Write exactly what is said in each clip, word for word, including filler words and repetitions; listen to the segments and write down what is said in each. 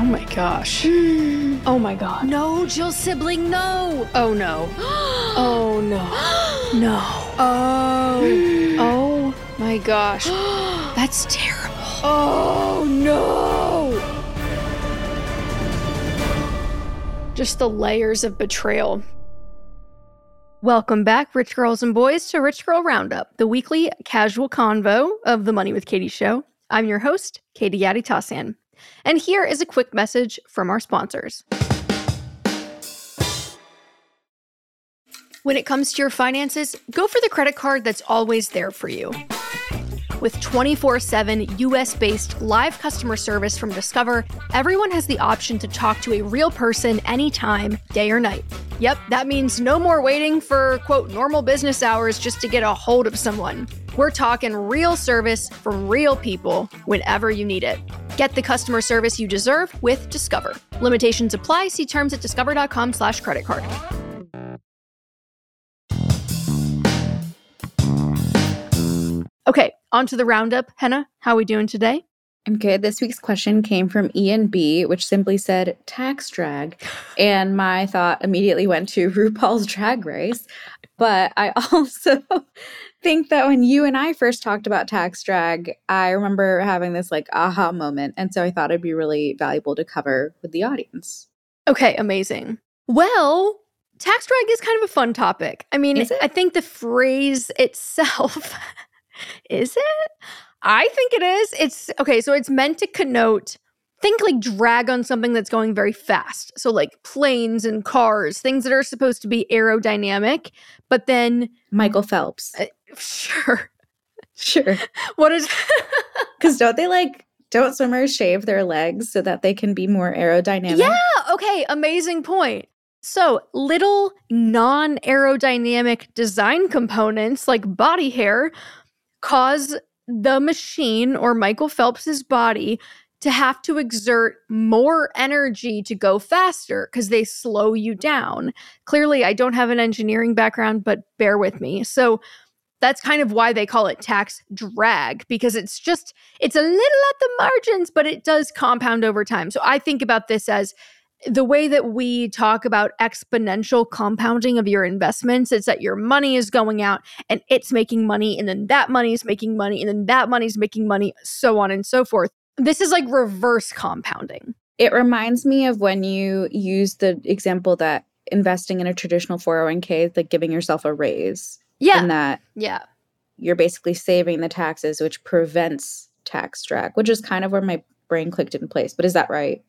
my gosh. Oh my God. No, Jill sibling, no. Oh no. Oh no. No. Oh. Oh my gosh. That's terrible. Oh no. Just the layers of betrayal. Welcome back, rich girls and boys, to Rich Girl Roundup, the weekly casual convo of the Money with Katie show. I'm your host, Katie Yadi-Tassan. And here is a quick message from our sponsors. When it comes to your finances, go for the credit card that's always there for you. With twenty-four seven U S-based live customer service from Discover, everyone has the option to talk to a real person anytime, day or night. Yep, that means no more waiting for, quote, normal business hours just to get a hold of someone. We're talking real service from real people whenever you need it. Get the customer service you deserve with Discover. Limitations apply. See terms at discover.com slash credit card. Okay, on to the roundup. Henna, how are we doing today? I'm good. This week's question came from Ian B., which simply said tax drag. And my thought immediately went to RuPaul's Drag Race. But I also think that when you and I first talked about tax drag, I remember having this like aha moment. And so I thought it'd be really valuable to cover with the audience. Okay, amazing. Well, tax drag is kind of a fun topic. I mean, I think the phrase itself... Is it? I think it is. It's okay. So it's meant to connote, think like drag on something that's going very fast. So like planes and cars, things that are supposed to be aerodynamic, but then Michael Phelps. Uh, sure. Sure. What is, because don't they like, don't swimmers shave their legs so that they can be more aerodynamic? Yeah. Okay. Amazing point. So little non-aerodynamic design components like body hair cause the machine or Michael Phelps's body to have to exert more energy to go faster because they slow you down. Clearly, I don't have an engineering background, but bear with me. So that's kind of why they call it tax drag, because it's just, it's a little at the margins, but it does compound over time. So I think about this as the way that we talk about exponential compounding of your investments. It's that your money is going out and it's making money, and then that money is making money, and then that money is making money, so on and so forth. This is like reverse compounding. It reminds me of when you use the example that investing in a traditional four oh one k is like giving yourself a raise. Yeah. And that yeah. you're basically saving the taxes, which prevents tax drag, which is kind of where my brain clicked in place. But is that right?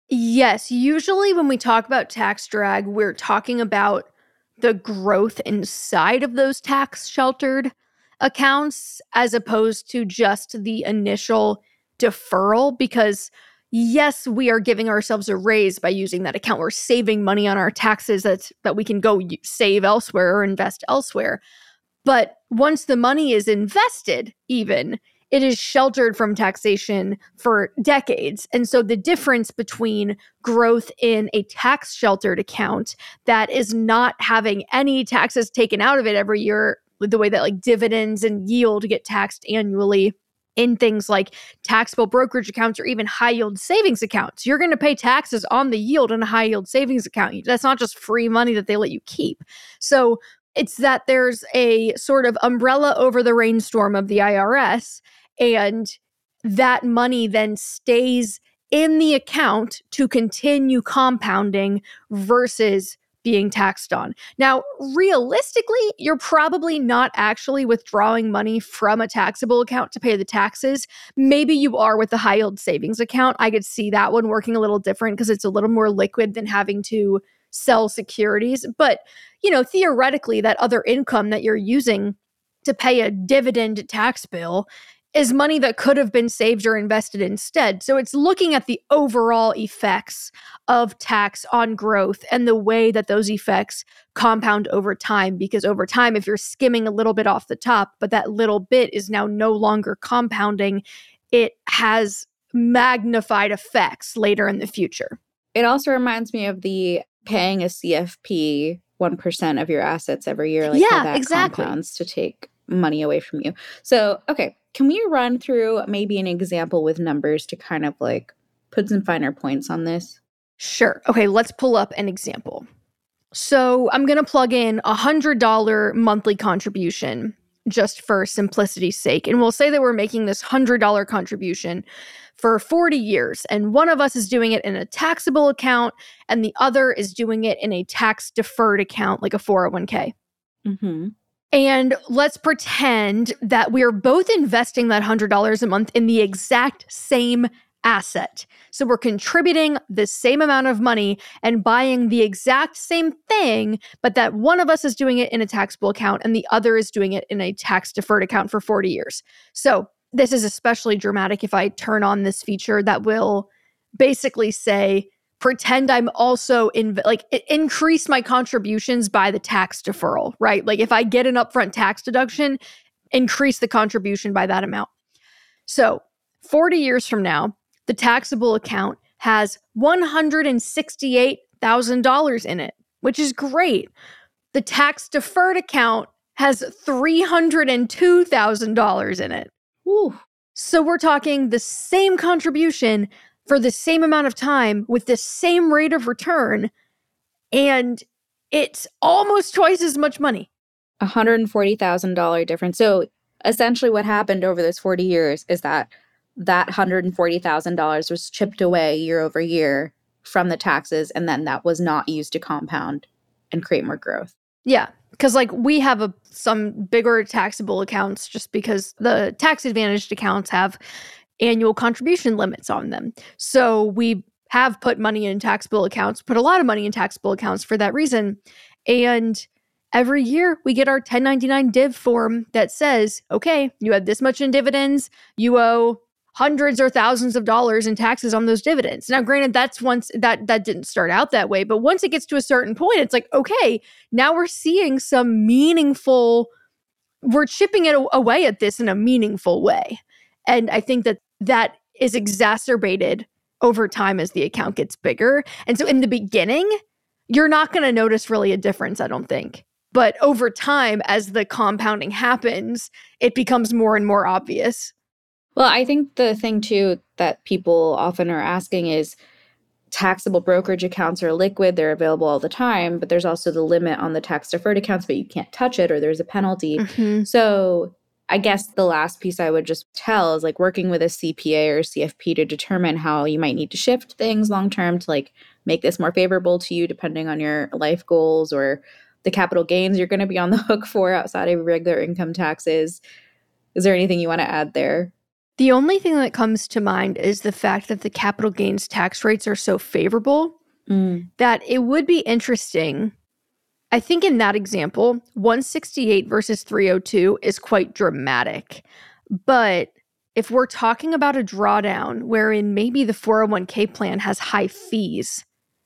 Yes. Usually when we talk about tax drag, we're talking about the growth inside of those tax sheltered accounts as opposed to just the initial deferral, because yes, we are giving ourselves a raise by using that account. We're saving money on our taxes that's, that we can go save elsewhere or invest elsewhere. But once the money is invested, even, it is sheltered from taxation for decades. And so the difference between growth in a tax sheltered account that is not having any taxes taken out of it every year, with the way that like dividends and yield get taxed annually in things like taxable brokerage accounts or even high yield savings accounts, you're going to pay taxes on the yield in a high yield savings account. That's not just free money that they let you keep. So it's that there's a sort of umbrella over the rainstorm of the I R S, and that money then stays in the account to continue compounding versus being taxed on. Now, realistically, you're probably not actually withdrawing money from a taxable account to pay the taxes. Maybe you are with the high yield savings account. I could see that one working a little different because it's a little more liquid than having to sell securities. But, you know, theoretically, that other income that you're using to pay a dividend tax bill is money that could have been saved or invested instead. So it's looking at the overall effects of tax on growth and the way that those effects compound over time. Because over time, if you're skimming a little bit off the top, but that little bit is now no longer compounding, it has magnified effects later in the future. It also reminds me of the paying a C F P one percent of your assets every year, like yeah, how that exactly. compounds to take money away from you. So, okay, can we run through maybe an example with numbers to kind of like put some finer points on this? Sure. Okay, let's pull up an example. So I'm going to plug in a one hundred dollars monthly contribution just for simplicity's sake. And we'll say that we're making this one hundred dollars contribution for forty years. And one of us is doing it in a taxable account and the other is doing it in a tax-deferred account like a four oh one k. Mm-hmm. And let's pretend that we're both investing that one hundred dollars a month in the exact same asset. So we're contributing the same amount of money and buying the exact same thing, but that one of us is doing it in a taxable account and the other is doing it in a tax-deferred account for forty years. So this is especially dramatic if I turn on this feature that will basically say, pretend I'm also in, like, increase my contributions by the tax deferral, right? Like if I get an upfront tax deduction, increase the contribution by that amount. So forty years from now, the taxable account has one hundred sixty-eight thousand dollars in it, which is great. The tax deferred account has three hundred two thousand dollars in it. Ooh. So we're talking the same contribution for the same amount of time with the same rate of return, and it's almost twice as much money. one hundred forty thousand dollars difference. So essentially what happened over those forty years is that that one hundred forty thousand dollars was chipped away year over year from the taxes, and then that was not used to compound and create more growth. Yeah, because like we have a, some bigger taxable accounts just because the tax advantaged accounts have annual contribution limits on them. So we have put money in taxable accounts, put a lot of money in taxable accounts for that reason. And every year we get our ten ninety-nine div form that says, okay, you had this much in dividends, you owe hundreds or thousands of dollars in taxes on those dividends. Now, granted, that's once that that didn't start out that way, but once it gets to a certain point, it's like, okay, now we're seeing some meaningful, we're chipping it away at this in a meaningful way. And I think that that is exacerbated over time as the account gets bigger. And so in the beginning, you're not going to notice really a difference, I don't think. But over time, as the compounding happens, it becomes more and more obvious. Well, I think the thing, too, that people often are asking is taxable brokerage accounts are liquid. They're available all the time. But there's also the limit on the tax-deferred accounts, but you can't touch it or there's a penalty. Mm-hmm. So I guess the last piece I would just tell is like working with a C P A or C F P to determine how you might need to shift things long-term to like make this more favorable to you depending on your life goals or the capital gains you're going to be on the hook for outside of regular income taxes. Is there anything you want to add there? The only thing that comes to mind is the fact that the capital gains tax rates are so favorable mm. that it would be interesting. I think in that example, one sixty-eight versus three oh two is quite dramatic. But if we're talking about a drawdown wherein maybe the four oh one k plan has high fees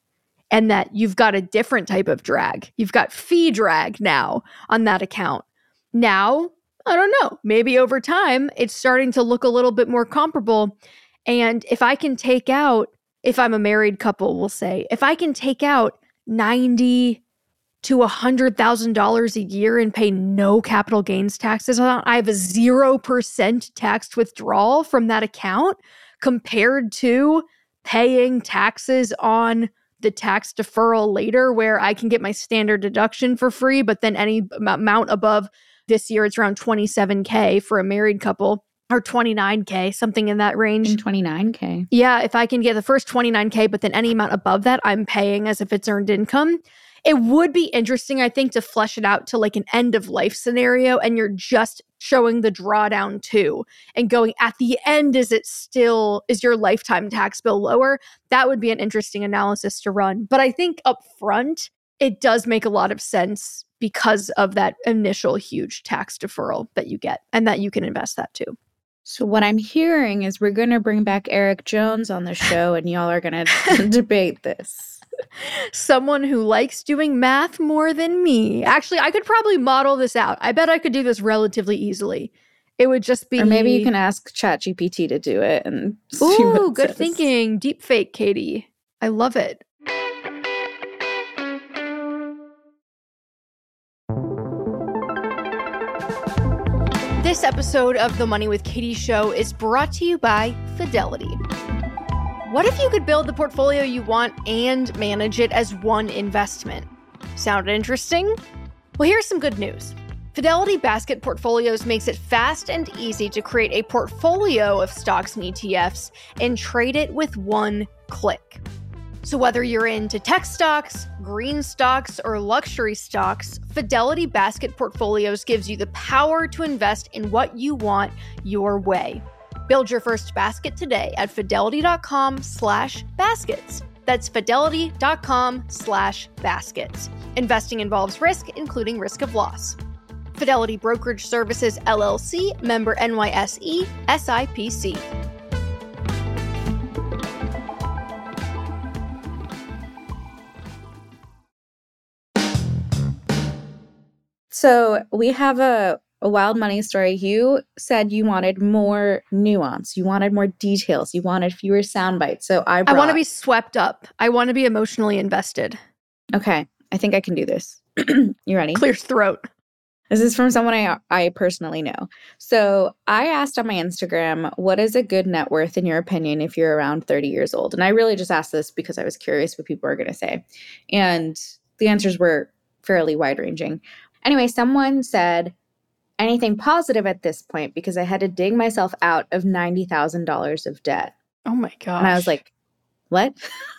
and that you've got a different type of drag, you've got fee drag now on that account. Now, I don't know, maybe over time, it's starting to look a little bit more comparable. And if I can take out, if I'm a married couple, we'll say, if I can take out ninety to one hundred thousand dollars a year and pay no capital gains taxes on it, I have a zero percent tax withdrawal from that account compared to paying taxes on the tax deferral later where I can get my standard deduction for free, but then any amount above, this year it's around twenty-seven K for a married couple, or twenty-nine K, something in that range. And twenty-nine K. Yeah, if I can get the first twenty-nine K, but then any amount above that, I'm paying as if it's earned income. It would be interesting, I think, to flesh it out to like an end of life scenario, and you're just showing the drawdown too, and going at the end, is it still, is your lifetime tax bill lower? That would be an interesting analysis to run. But I think up front, it does make a lot of sense because of that initial huge tax deferral that you get and that you can invest that too. So what I'm hearing is we're going to bring back Eric Jones on the show and y'all are going to debate this. Someone who likes doing math more than me. Actually, I could probably model this out. I bet I could do this relatively easily. It would just be... Or maybe you can ask ChatGPT to do it and see Ooh, what it good says. thinking. Deep fake, Katie. I love it. This episode of the Money with Katie show is brought to you by Fidelity. What if you could build the portfolio you want and manage it as one investment? Sound interesting? Well, here's some good news. Fidelity Basket Portfolios makes it fast and easy to create a portfolio of stocks and E T Fs and trade it with one click. So whether you're into tech stocks, green stocks, or luxury stocks, Fidelity Basket Portfolios gives you the power to invest in what you want your way. Build your first basket today at fidelity.com slash baskets. That's fidelity.com slash baskets. Investing involves risk, including risk of loss. Fidelity Brokerage Services, L L C, member N Y S E, S I P C. So we have a, a wild money story. You said you wanted more nuance. You wanted more details. You wanted fewer sound bites. So I brought... I want to be swept up. I want to be emotionally invested. Okay. I think I can do this. You ready? Clear throat. This is from someone I I personally know. So I asked on my Instagram, what is a good net worth in your opinion if you're around thirty years old? And I really just asked this because I was curious what people were going to say. And the answers were fairly wide-ranging. Anyway, someone said anything positive at this point because I had to dig myself out of ninety thousand dollars of debt. Oh my gosh. And I was like, what?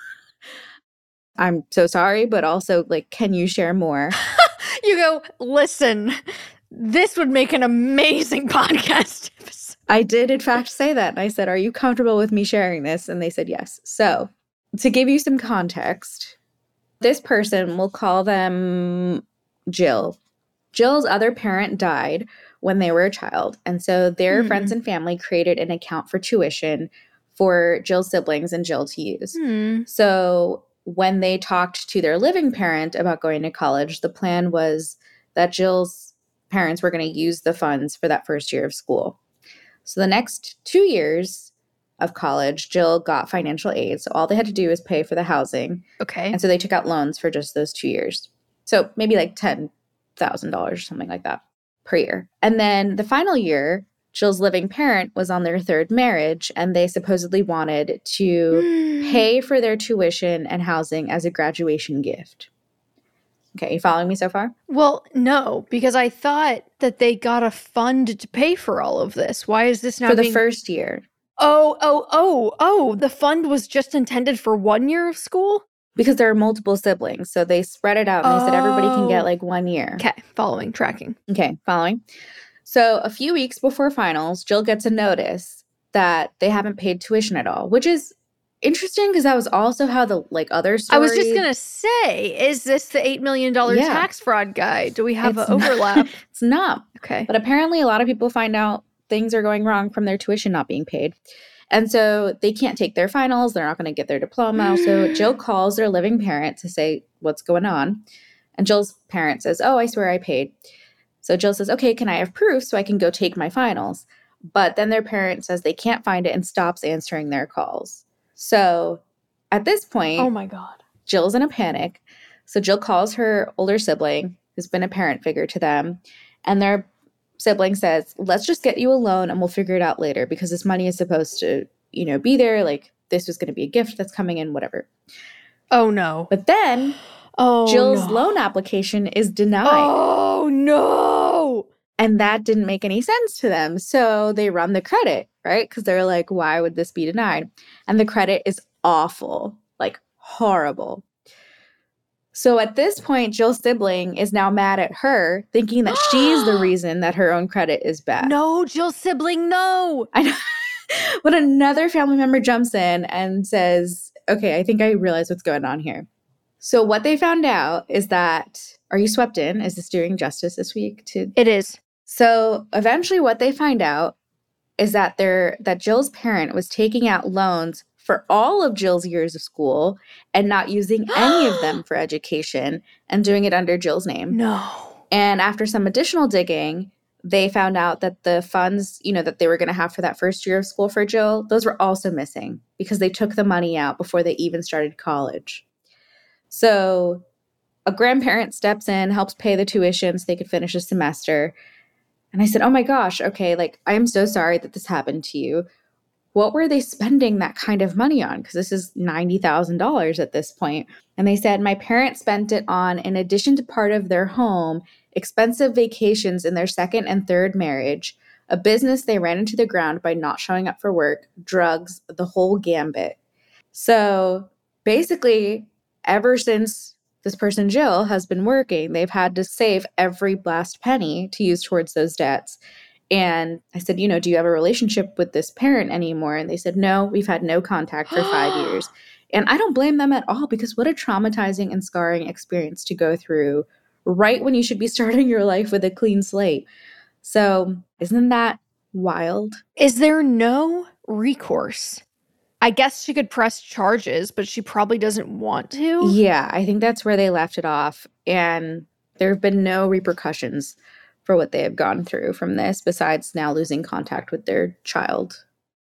I'm so sorry, but also, like, can you share more? You go, listen, this would make an amazing podcast episode. I did, in fact, say that. And I said, are you comfortable with me sharing this? And they said yes. So to give you some context, this person, we'll call them Jill. Jill's other parent died when they were a child. And so their mm. friends and family created an account for tuition for Jill's siblings and Jill to use. Mm. So when they talked to their living parent about going to college, the plan was that Jill's parents were going to use the funds for that first year of school. So the next two years of college, Jill got financial aid. So all they had to do was pay for the housing. Okay. And so they took out loans for just those two years. So maybe like ten thousand dollars or something like that per year. And then the final year, Jill's living parent was on their third marriage, and they supposedly wanted to pay for their tuition and housing as a graduation gift. Okay, you following me so far? Well, no, because I thought that they got a fund to pay for all of this. Why is this now For the being... first year. Oh, oh, oh, oh, the fund was just intended for one year of school? Because there are multiple siblings, so they spread it out, and they oh. said everybody can get like one year. Okay, following, tracking. Okay, following. So a few weeks before finals, Jill gets a notice that they haven't paid tuition at all, which is interesting because that was also how the like other story. I was just going to say, is this the eight million dollars yeah. tax fraud guy? Do we have it's an overlap? Not, it's not. Okay. But apparently a lot of people find out things are going wrong from their tuition not being paid. And so they can't take their finals. They're not going to get their diploma. So Jill calls their living parent to say, what's going on? And Jill's parent says, oh, I swear I paid. So Jill says, okay, can I have proof so I can go take my finals? But then their parent says they can't find it and stops answering their calls. So at this point, oh my God, Jill's in a panic. So Jill calls her older sibling, who's been a parent figure to them, and their sibling says, let's just get you a loan and we'll figure it out later because this money is supposed to, you know, be there. Like this was going to be a gift that's coming in, whatever. Oh no. But then oh, Jill's no. loan application is denied. Oh no. And that didn't make any sense to them. So they run the credit, right? Because they're like, why would this be denied? And the credit is awful, like horrible. So at this point, Jill's sibling is now mad at her, thinking that she's the reason that her own credit is bad. No, Jill's sibling, no. I know. But another family member jumps in and says, okay, I think I realize what's going on here. So what they found out is that, are you swept in? Is this doing justice this week? To It is. So eventually what they find out is that they're, that Jill's parent was taking out loans for all of Jill's years of school and not using any of them for education and doing it under Jill's name. No. And after some additional digging, they found out that the funds, you know, that they were going to have for that first year of school for Jill, those were also missing because they took the money out before they even started college. So a grandparent steps in, helps pay the tuition so they could finish a semester. And I said, oh my gosh, okay, like, I'm so sorry that this happened to you. what were they spending that kind of money on? Because this is ninety thousand dollars at this point. And they said, my parents spent it on, in addition to part of their home, expensive vacations in their second and third marriage, a business they ran into the ground by not showing up for work, drugs, the whole gambit. So basically, ever since this person, Jill, has been working, they've had to save every last penny to use towards those debts. And I said, you know, do you have a relationship with this parent anymore? And they said, no, we've had no contact for five years. And I don't blame them at all, because what a traumatizing and scarring experience to go through right when you should be starting your life with a clean slate. So isn't that wild? Is there no recourse? I guess she could press charges, but she probably doesn't want to. Yeah, I think that's where they left it off. And there have been no repercussions for what they have gone through from this, besides now losing contact with their child.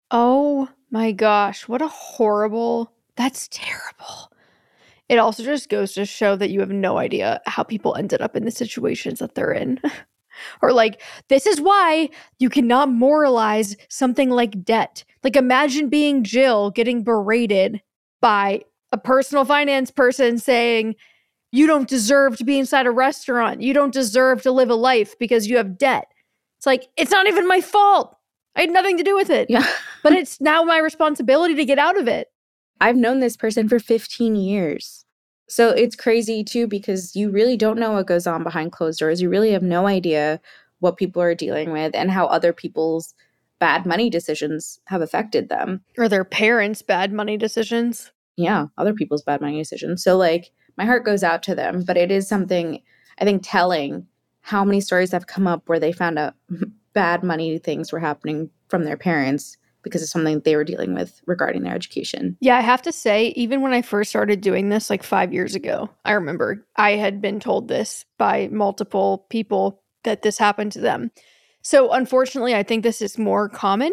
Oh my gosh, what a horrible, that's terrible. It also just goes to show that you have no idea how people ended up in the situations that they're in. Or like, this is why you cannot moralize something like debt. Like, imagine being Jill getting berated by a personal finance person saying, you don't deserve to be inside a restaurant. You don't deserve to live a life because you have debt. It's like, it's not even my fault. I had nothing to do with it. Yeah. But it's now my responsibility to get out of it. I've known this person for fifteen years. So it's crazy too, because you really don't know what goes on behind closed doors. You really have no idea what people are dealing with and how other people's bad money decisions have affected them. Or their parents' bad money decisions. Yeah, other people's bad money decisions. So like, my heart goes out to them, but it is something, I think, telling how many stories have come up where they found out bad money things were happening from their parents because of something they were dealing with regarding their education. Yeah, I have to say, even when I first started doing this like five years ago, I remember I had been told this by multiple people that this happened to them. So unfortunately, I think this is more common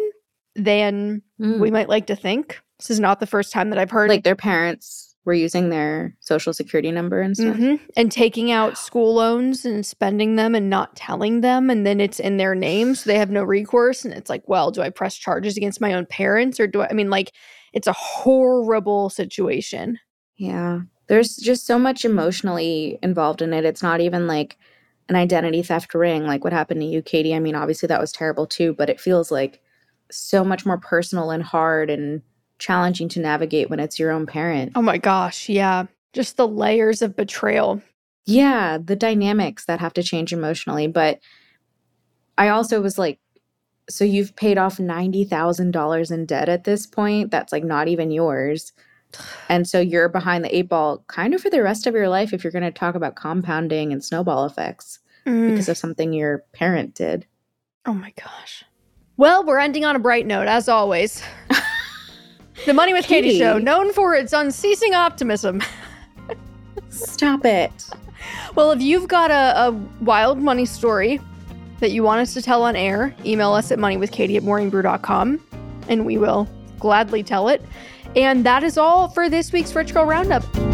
than mm. we might like to think. This is not the first time that I've heard. Like their parents were using their social security number and stuff. Mm-hmm. And taking out school loans and spending them and not telling them. And then it's in their name, so they have no recourse. And it's like, well, do I press charges against my own parents? Or do I, I mean, like, it's a horrible situation. Yeah. There's just so much emotionally involved in it. It's not even like an identity theft ring, like what happened to you, Katie. I mean, obviously that was terrible too, but it feels like so much more personal and hard and challenging to navigate when it's your own parent. Oh my gosh, yeah. Just the layers of betrayal. Yeah, the dynamics that have to change emotionally. But I also was like, so you've paid off ninety thousand dollars in debt at this point. That's like not even yours. And so you're behind the eight ball kind of for the rest of your life if you're going to talk about compounding and snowball effects mm. because of something your parent did. Oh my gosh. Well, we're ending on a bright note, as always. The Money with Katie. Katie show, known for its unceasing optimism. Stop it. Well, if you've got a, a wild money story that you want us to tell on air, email us at moneywithkatie at morning brew dot com, and we will gladly tell it. And that is all for this week's Rich Girl Roundup.